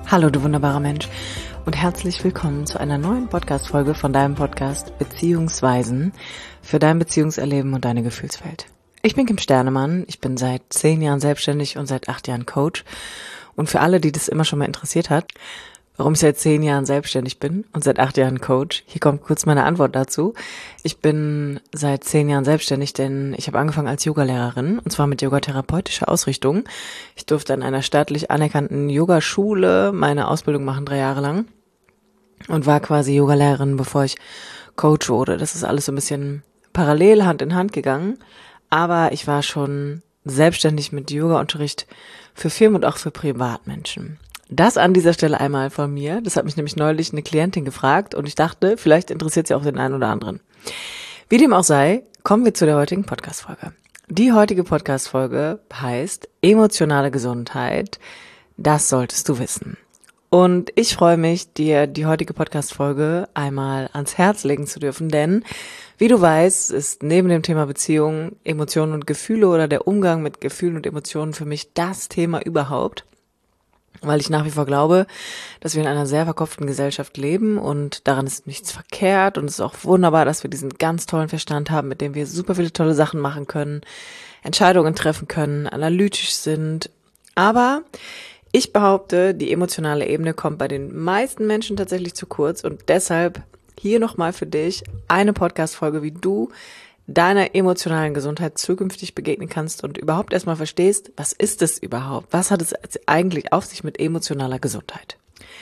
Hallo du wunderbarer Mensch und herzlich willkommen zu einer neuen Podcast-Folge von deinem Podcast Beziehungsweisen für dein Beziehungserleben und deine Gefühlswelt. Ich bin Kim Sternemann, ich bin seit 10 Jahren selbstständig und seit 8 Jahren Coach. Und für alle, die das immer schon mal interessiert hat, warum ich seit 10 Jahren selbstständig bin und seit 8 Jahren Coach, hier kommt kurz meine Antwort dazu. Ich bin seit 10 Jahren selbstständig, denn ich habe angefangen als Yogalehrerin und zwar mit yogatherapeutischer Ausrichtung. Ich durfte an einer staatlich anerkannten Yogaschule meine Ausbildung machen, 3 Jahre lang und war quasi Yogalehrerin, bevor ich Coach wurde. Das ist alles so ein bisschen parallel, Hand in Hand gegangen, aber ich war schon selbstständig mit Yoga-Unterricht für Firmen und auch für Privatmenschen. Das an dieser Stelle einmal von mir. Das hat mich nämlich neulich eine Klientin gefragt und ich dachte, vielleicht interessiert sie auch den einen oder anderen. Wie dem auch sei, kommen wir zu der heutigen Podcast-Folge. Die heutige Podcast-Folge heißt Emotionale Gesundheit. Das solltest du wissen. Und ich freue mich, dir die heutige Podcast-Folge einmal ans Herz legen zu dürfen, denn wie du weißt, ist neben dem Thema Beziehung, Emotionen und Gefühle oder der Umgang mit Gefühlen und Emotionen für mich das Thema überhaupt. Weil ich nach wie vor glaube, dass wir in einer sehr verkopften Gesellschaft leben und daran ist nichts verkehrt und es ist auch wunderbar, dass wir diesen ganz tollen Verstand haben, mit dem wir super viele tolle Sachen machen können, Entscheidungen treffen können, analytisch sind. Aber ich behaupte, die emotionale Ebene kommt bei den meisten Menschen tatsächlich zu kurz und deshalb hier nochmal für dich eine Podcast-Folge, wie du deiner emotionalen Gesundheit zukünftig begegnen kannst und überhaupt erstmal verstehst, was ist es überhaupt? Was hat es eigentlich auf sich mit emotionaler Gesundheit?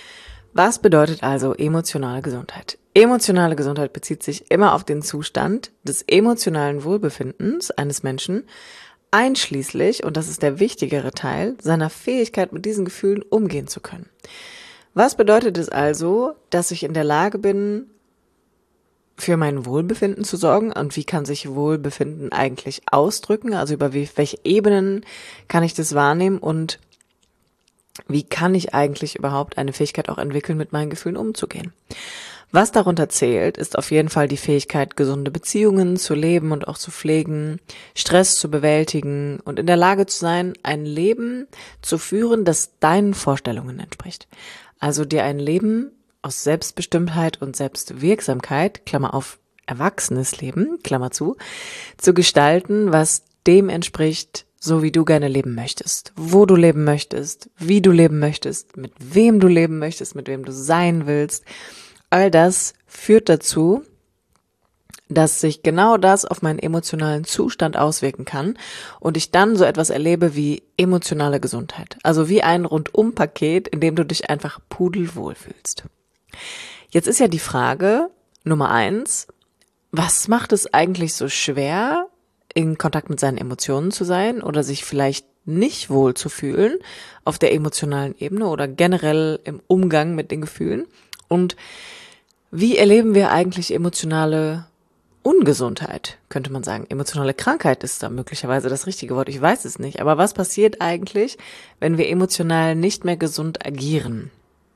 Was bedeutet also emotionale Gesundheit? Emotionale Gesundheit bezieht sich immer auf den Zustand des emotionalen Wohlbefindens eines Menschen, einschließlich, und das ist der wichtigere Teil, seiner Fähigkeit, mit diesen Gefühlen umgehen zu können. Was bedeutet es also, dass ich in der Lage bin, für mein Wohlbefinden zu sorgen und wie kann sich Wohlbefinden eigentlich ausdrücken, also über welche Ebenen kann ich das wahrnehmen und wie kann ich eigentlich überhaupt eine Fähigkeit auch entwickeln, mit meinen Gefühlen umzugehen. Was darunter zählt, ist auf jeden Fall die Fähigkeit, gesunde Beziehungen zu leben und auch zu pflegen, Stress zu bewältigen und in der Lage zu sein, ein Leben zu führen, das deinen Vorstellungen entspricht. Also dir ein Leben aus Selbstbestimmtheit und Selbstwirksamkeit, Klammer auf, erwachsenes Leben, Klammer zu gestalten, was dem entspricht, so wie du gerne leben möchtest, wo du leben möchtest, wie du leben möchtest, mit wem du leben möchtest, mit wem du sein willst. All das führt dazu, dass sich genau das auf meinen emotionalen Zustand auswirken kann und ich dann so etwas erlebe wie emotionale Gesundheit. Also wie ein Rundum-Paket, in dem du dich einfach pudelwohl fühlst. Jetzt ist ja die Frage Nummer 1, was macht es eigentlich so schwer, in Kontakt mit seinen Emotionen zu sein oder sich vielleicht nicht wohl zu fühlen auf der emotionalen Ebene oder generell im Umgang mit den Gefühlen? Und wie erleben wir eigentlich emotionale Ungesundheit, könnte man sagen. Emotionale Krankheit ist da möglicherweise das richtige Wort, ich weiß es nicht. Aber was passiert eigentlich, wenn wir emotional nicht mehr gesund agieren?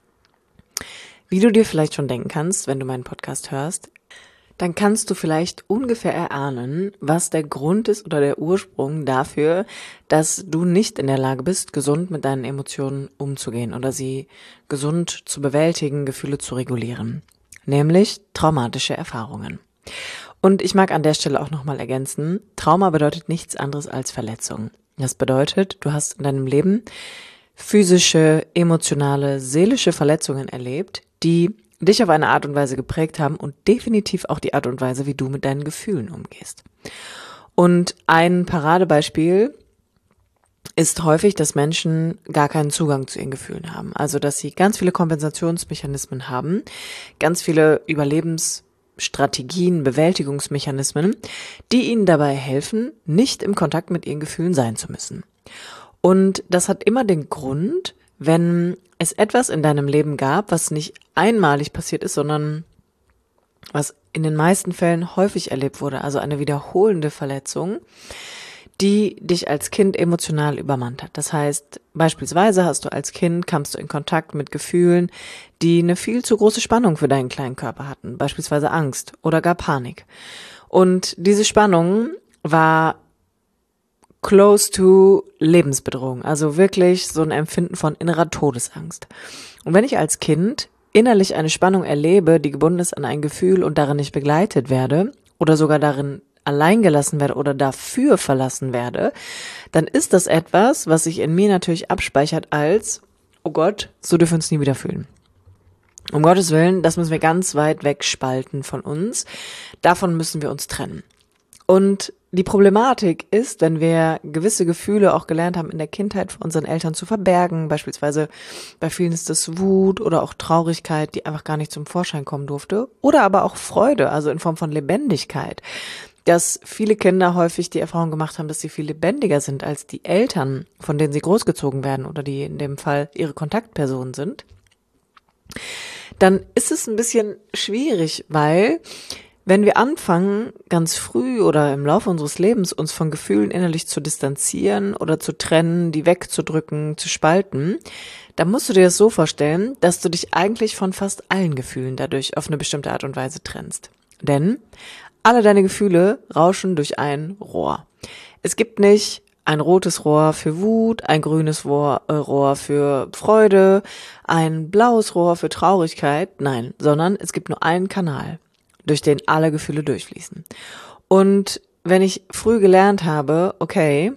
Wie du dir vielleicht schon denken kannst, wenn du meinen Podcast hörst, dann kannst du vielleicht ungefähr erahnen, was der Grund ist oder der Ursprung dafür, dass du nicht in der Lage bist, gesund mit deinen Emotionen umzugehen oder sie gesund zu bewältigen, Gefühle zu regulieren, nämlich traumatische Erfahrungen. Und ich mag an der Stelle auch nochmal ergänzen, Trauma bedeutet nichts anderes als Verletzung. Das bedeutet, du hast in deinem Leben physische, emotionale, seelische Verletzungen erlebt, die dich auf eine Art und Weise geprägt haben und definitiv auch die Art und Weise, wie du mit deinen Gefühlen umgehst. Und ein Paradebeispiel ist häufig, dass Menschen gar keinen Zugang zu ihren Gefühlen haben. Also, dass sie ganz viele Kompensationsmechanismen haben, ganz viele Überlebensstrategien, Bewältigungsmechanismen, die ihnen dabei helfen, nicht im Kontakt mit ihren Gefühlen sein zu müssen. Und das hat immer den Grund, wenn es etwas in deinem Leben gab, was nicht einmalig passiert ist, sondern was in den meisten Fällen häufig erlebt wurde, also eine wiederholende Verletzung, die dich als Kind emotional übermannt hat. Das heißt, beispielsweise kamst du in Kontakt mit Gefühlen, die eine viel zu große Spannung für deinen kleinen Körper hatten, beispielsweise Angst oder gar Panik. Und diese Spannung war close to Lebensbedrohung. Also wirklich so ein Empfinden von innerer Todesangst. Und wenn ich als Kind innerlich eine Spannung erlebe, die gebunden ist an ein Gefühl und darin nicht begleitet werde oder sogar darin allein gelassen werde oder dafür verlassen werde, dann ist das etwas, was sich in mir natürlich abspeichert als, oh Gott, so dürfen wir uns nie wieder fühlen. Um Gottes Willen, das müssen wir ganz weit wegspalten von uns. Davon müssen wir uns trennen. Und die Problematik ist, wenn wir gewisse Gefühle auch gelernt haben, in der Kindheit von unseren Eltern zu verbergen, beispielsweise bei vielen ist das Wut oder auch Traurigkeit, die einfach gar nicht zum Vorschein kommen durfte, oder aber auch Freude, also in Form von Lebendigkeit, dass viele Kinder häufig die Erfahrung gemacht haben, dass sie viel lebendiger sind als die Eltern, von denen sie großgezogen werden oder die in dem Fall ihre Kontaktpersonen sind, dann ist es ein bisschen schwierig, weil wenn wir anfangen, ganz früh oder im Laufe unseres Lebens uns von Gefühlen innerlich zu distanzieren oder zu trennen, die wegzudrücken, zu spalten, dann musst du dir das so vorstellen, dass du dich eigentlich von fast allen Gefühlen dadurch auf eine bestimmte Art und Weise trennst. Denn alle deine Gefühle rauschen durch ein Rohr. Es gibt nicht ein rotes Rohr für Wut, ein grünes Rohr für Freude, ein blaues Rohr für Traurigkeit, nein, sondern es gibt nur einen Kanal, durch den alle Gefühle durchfließen. Und wenn ich früh gelernt habe, okay,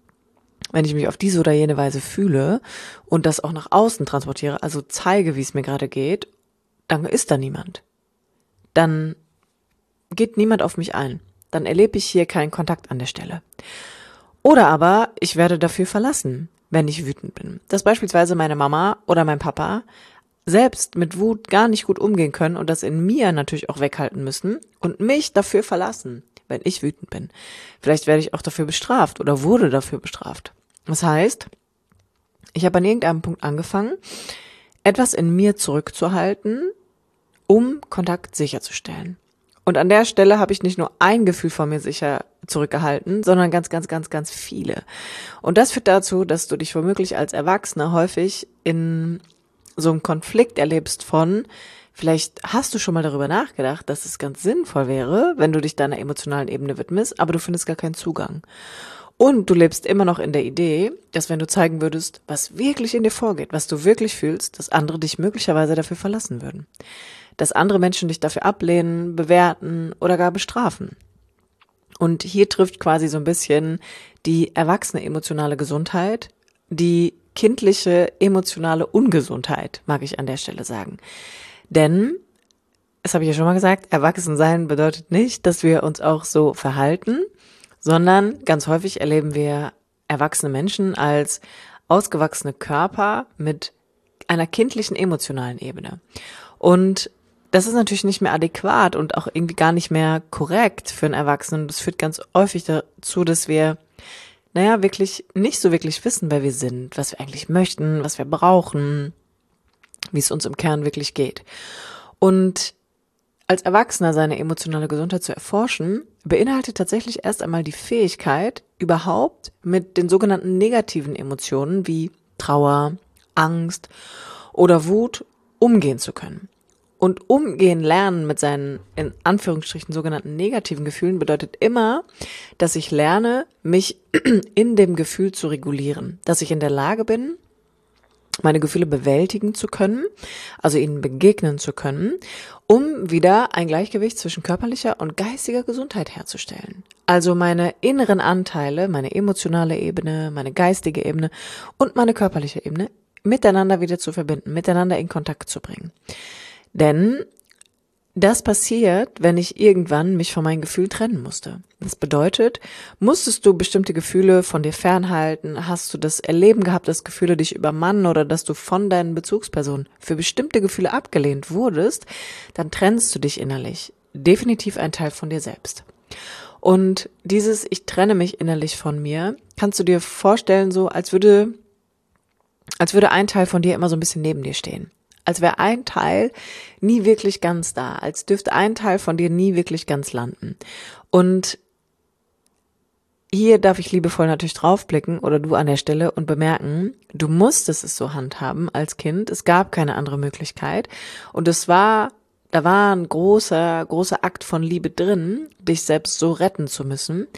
wenn ich mich auf diese oder jene Weise fühle und das auch nach außen transportiere, also zeige, wie es mir gerade geht, dann ist da niemand. Dann geht niemand auf mich ein. Dann erlebe ich hier keinen Kontakt an der Stelle. Oder aber ich werde dafür verlassen, wenn ich wütend bin. Dass beispielsweise meine Mama oder mein Papa selbst mit Wut gar nicht gut umgehen können und das in mir natürlich auch weghalten müssen und mich dafür verlassen, wenn ich wütend bin. Vielleicht werde ich auch dafür bestraft oder wurde dafür bestraft. Das heißt, ich habe an irgendeinem Punkt angefangen, etwas in mir zurückzuhalten, um Kontakt sicherzustellen. Und an der Stelle habe ich nicht nur ein Gefühl von mir sicher zurückgehalten, sondern ganz, ganz, ganz, ganz viele. Und das führt dazu, dass du dich womöglich als Erwachsener häufig in so einem Konflikt erlebst von, vielleicht hast du schon mal darüber nachgedacht, dass es ganz sinnvoll wäre, wenn du dich deiner emotionalen Ebene widmest, aber du findest gar keinen Zugang. Und du lebst immer noch in der Idee, dass wenn du zeigen würdest, was wirklich in dir vorgeht, was du wirklich fühlst, dass andere dich möglicherweise dafür verlassen würden. Dass andere Menschen dich dafür ablehnen, bewerten oder gar bestrafen. Und hier trifft quasi so ein bisschen die erwachsene emotionale Gesundheit, die kindliche emotionale Ungesundheit, mag ich an der Stelle sagen. Denn, das habe ich ja schon mal gesagt, Erwachsensein bedeutet nicht, dass wir uns auch so verhalten, sondern ganz häufig erleben wir erwachsene Menschen als ausgewachsene Körper mit einer kindlichen emotionalen Ebene. Und das ist natürlich nicht mehr adäquat und auch irgendwie gar nicht mehr korrekt für einen Erwachsenen. Das führt ganz häufig dazu, dass wir, wirklich nicht so wirklich wissen, wer wir sind, was wir eigentlich möchten, was wir brauchen, wie es uns im Kern wirklich geht. Und als Erwachsener seine emotionale Gesundheit zu erforschen, beinhaltet tatsächlich erst einmal die Fähigkeit, überhaupt mit den sogenannten negativen Emotionen wie Trauer, Angst oder Wut umgehen zu können. Und umgehen lernen mit seinen, in Anführungsstrichen, sogenannten negativen Gefühlen bedeutet immer, dass ich lerne, mich in dem Gefühl zu regulieren. Dass ich in der Lage bin, meine Gefühle bewältigen zu können, also ihnen begegnen zu können, um wieder ein Gleichgewicht zwischen körperlicher und geistiger Gesundheit herzustellen. Also meine inneren Anteile, meine emotionale Ebene, meine geistige Ebene und meine körperliche Ebene miteinander wieder zu verbinden, miteinander in Kontakt zu bringen. Denn das passiert, wenn ich irgendwann mich von meinen Gefühlen trennen musste. Das bedeutet, musstest du bestimmte Gefühle von dir fernhalten, hast du das Erleben gehabt, dass Gefühle dich übermannen oder dass du von deinen Bezugspersonen für bestimmte Gefühle abgelehnt wurdest, dann trennst du dich innerlich. Definitiv ein Teil von dir selbst. Und dieses Ich trenne mich innerlich von mir, kannst du dir vorstellen, so als würde ein Teil von dir immer so ein bisschen neben dir stehen. Als wäre ein Teil nie wirklich ganz da, als dürfte ein Teil von dir nie wirklich ganz landen. Und hier darf ich liebevoll natürlich draufblicken oder du an der Stelle und bemerken, du musstest es so handhaben als Kind, es gab keine andere Möglichkeit und da war ein großer Akt von Liebe drin, dich selbst so retten zu müssen.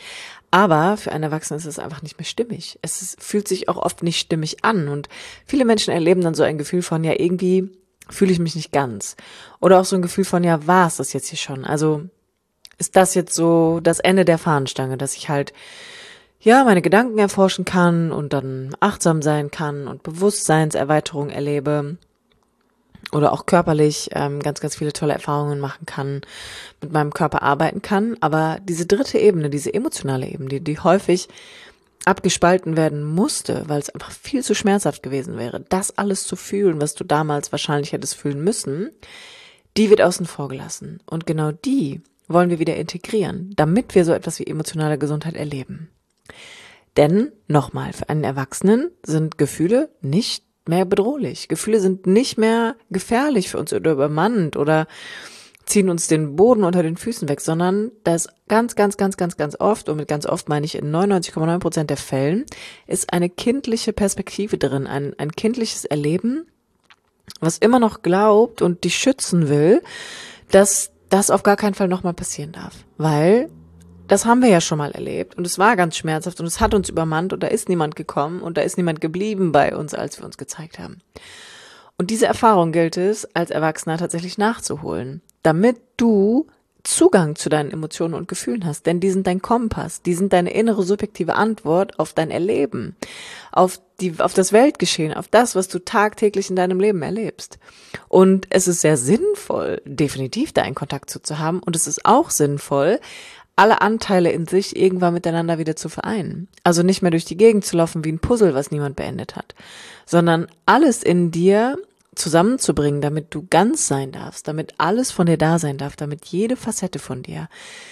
Aber für einen Erwachsenen ist es einfach nicht mehr stimmig. Fühlt sich auch oft nicht stimmig an. Und viele Menschen erleben dann so ein Gefühl von, ja, irgendwie fühle ich mich nicht ganz. Oder auch so ein Gefühl von, ja, war es das jetzt hier schon? Also ist das jetzt so das Ende der Fahnenstange, dass ich halt, ja, meine Gedanken erforschen kann und dann achtsam sein kann und Bewusstseinserweiterung erlebe. Oder auch körperlich ganz, ganz viele tolle Erfahrungen machen kann, mit meinem Körper arbeiten kann. Aber diese dritte Ebene, diese emotionale Ebene, die häufig abgespalten werden musste, weil es einfach viel zu schmerzhaft gewesen wäre, das alles zu fühlen, was du damals wahrscheinlich hättest fühlen müssen, die wird außen vor gelassen. Und genau die wollen wir wieder integrieren, damit wir so etwas wie emotionale Gesundheit erleben. Denn, nochmal, für einen Erwachsenen sind Gefühle nicht mehr bedrohlich. Gefühle sind nicht mehr gefährlich für uns oder übermannt oder ziehen uns den Boden unter den Füßen weg, sondern da ist ganz oft, und mit ganz oft meine ich in 99,9% der Fällen, ist eine kindliche Perspektive drin, ein kindliches Erleben, was immer noch glaubt und dich schützen will, dass das auf gar keinen Fall nochmal passieren darf. Weil das haben wir ja schon mal erlebt und es war ganz schmerzhaft und es hat uns übermannt und da ist niemand gekommen und da ist niemand geblieben bei uns, als wir uns gezeigt haben. Und diese Erfahrung gilt es, als Erwachsener tatsächlich nachzuholen, damit du Zugang zu deinen Emotionen und Gefühlen hast. Denn die sind dein Kompass, die sind deine innere subjektive Antwort auf dein Erleben, auf das Weltgeschehen, auf das, was du tagtäglich in deinem Leben erlebst. Und es ist sehr sinnvoll, definitiv da einen Kontakt zu haben. Und es ist auch sinnvoll, alle Anteile in sich irgendwann miteinander wieder zu vereinen. Also nicht mehr durch die Gegend zu laufen wie ein Puzzle, was niemand beendet hat, sondern alles in dir zusammenzubringen, damit du ganz sein darfst, damit alles von dir da sein darf, damit jede Facette von dir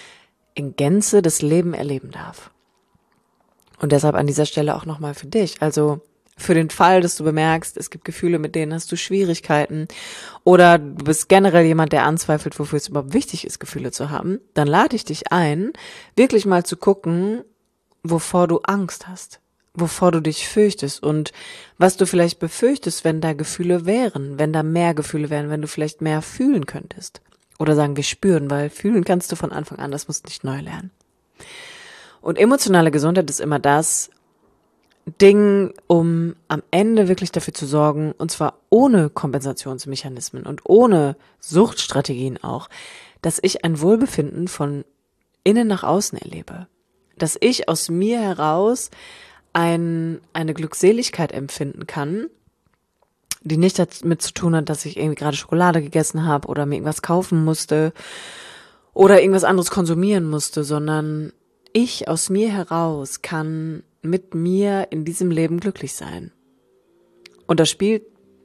in Gänze das Leben erleben darf. Und deshalb an dieser Stelle auch nochmal für dich, also für den Fall, dass du bemerkst, es gibt Gefühle, mit denen hast du Schwierigkeiten oder du bist generell jemand, der anzweifelt, wofür es überhaupt wichtig ist, Gefühle zu haben, dann lade ich dich ein, wirklich mal zu gucken, wovor du Angst hast, wovor du dich fürchtest und was du vielleicht befürchtest, wenn da Gefühle wären, wenn da mehr Gefühle wären, wenn du vielleicht mehr fühlen könntest. Oder sagen wir spüren, weil fühlen kannst du von Anfang an, das musst du nicht neu lernen. Und emotionale Gesundheit ist immer das Ding, um am Ende wirklich dafür zu sorgen, und zwar ohne Kompensationsmechanismen und ohne Suchtstrategien auch, dass ich ein Wohlbefinden von innen nach außen erlebe. Dass ich aus mir heraus eine Glückseligkeit empfinden kann, die nicht damit zu tun hat, dass ich irgendwie gerade Schokolade gegessen habe oder mir irgendwas kaufen musste oder irgendwas anderes konsumieren musste, sondern ich aus mir heraus kann mit mir in diesem Leben glücklich sein. Und da spielt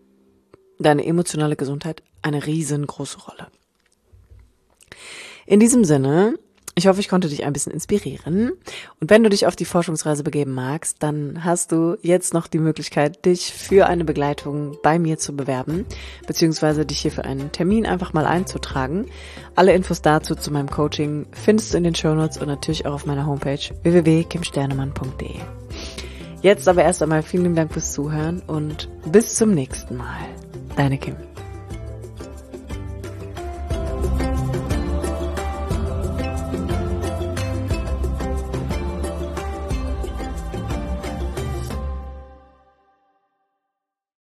deine emotionale Gesundheit eine riesengroße Rolle. In diesem Sinne, ich hoffe, ich konnte dich ein bisschen inspirieren. Und wenn du dich auf die Forschungsreise begeben magst, dann hast du jetzt noch die Möglichkeit, dich für eine Begleitung bei mir zu bewerben, beziehungsweise dich hier für einen Termin einfach mal einzutragen. Alle Infos dazu zu meinem Coaching findest du in den Shownotes und natürlich auch auf meiner Homepage www.kimsternemann.de. Jetzt aber erst einmal vielen Dank fürs Zuhören und bis zum nächsten Mal. Deine Kim.